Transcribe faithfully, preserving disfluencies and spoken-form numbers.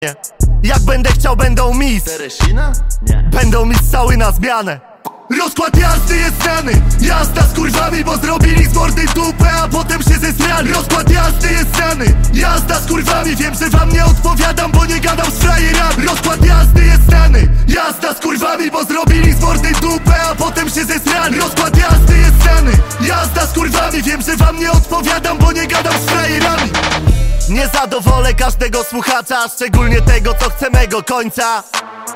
Jak będę chciał, będą mis Teresina? Nie. Będą mi ssały na zmianę. Rozkład jazdy jest znany. Jazda z kurwami, bo zrobili z mordy dupę, a potem się zesrali. Rozkład jazdy jest znany. Jazda z kurwami, wiem, że wam nie odpowiadam, bo nie gadam z frajerami. Rozkład jazdy jest znany. Jazda z kurwami, bo zrobili z mordy dupę, a potem się zesrali. Rozkład jazdy jest znany. Jazda z kurwami, wiem, że wam nie odpowiadam, bo nie gadam z frajerami. Nie zadowolę każdego słuchacza, szczególnie tego, co chce mego końca.